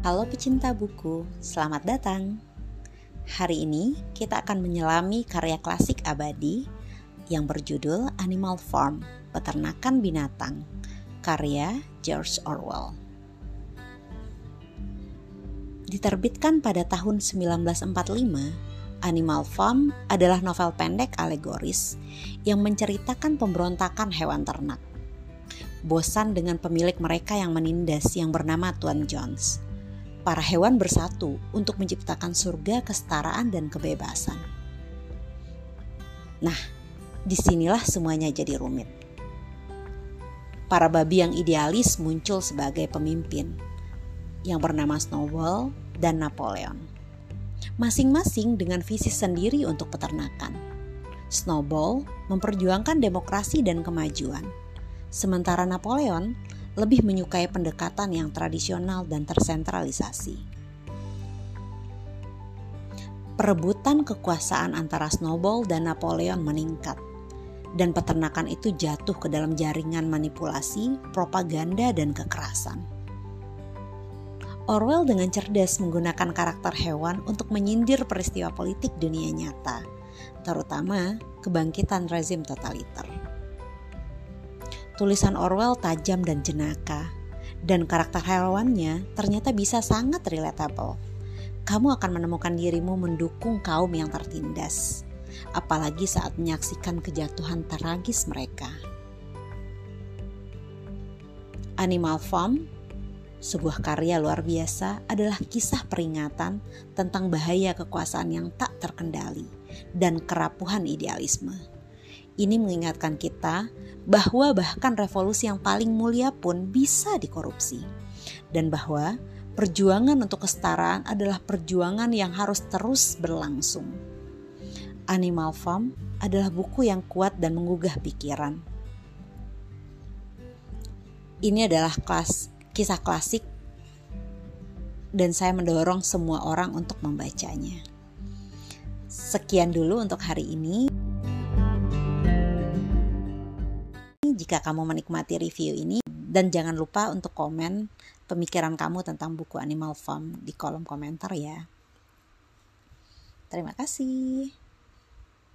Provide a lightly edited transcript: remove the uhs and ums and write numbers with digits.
Halo pecinta buku, selamat datang. Hari ini kita akan menyelami karya klasik abadi yang berjudul Animal Farm, Peternakan Binatang, karya George Orwell. Diterbitkan pada tahun 1945, Animal Farm adalah novel pendek alegoris yang menceritakan pemberontakan hewan ternak. Bosan dengan pemilik mereka yang menindas yang bernama Tuan Jones, para hewan bersatu untuk menciptakan surga kesetaraan dan kebebasan. Nah, disinilah semuanya jadi rumit. Para babi yang idealis muncul sebagai pemimpin yang bernama Snowball dan Napoleon, masing-masing dengan visi sendiri untuk peternakan. Snowball memperjuangkan demokrasi dan kemajuan, sementara Napoleon lebih menyukai pendekatan yang tradisional dan tersentralisasi. Perebutan kekuasaan antara Snowball dan Napoleon meningkat, dan peternakan itu jatuh ke dalam jaringan manipulasi, propaganda, dan kekerasan. Orwell dengan cerdas menggunakan karakter hewan untuk menyindir peristiwa politik dunia nyata, terutama kebangkitan rezim totaliter. Tulisan Orwell tajam dan jenaka, dan karakter hewannya ternyata bisa sangat relatable. Kamu akan menemukan dirimu mendukung kaum yang tertindas, apalagi saat menyaksikan kejatuhan tragis mereka. Animal Farm, sebuah karya luar biasa, adalah kisah peringatan tentang bahaya kekuasaan yang tak terkendali dan kerapuhan idealisme. Ini mengingatkan kita bahwa bahkan revolusi yang paling mulia pun bisa dikorupsi, dan bahwa perjuangan untuk kesetaraan adalah perjuangan yang harus terus berlangsung. Animal Farm adalah buku yang kuat dan menggugah pikiran. Ini adalah kisah klasik, dan saya mendorong semua orang untuk membacanya. Sekian dulu untuk hari ini. Jika kamu menikmati review ini, dan jangan lupa untuk komen pemikiran kamu tentang buku Animal Farm di kolom komentar ya. Terima kasih.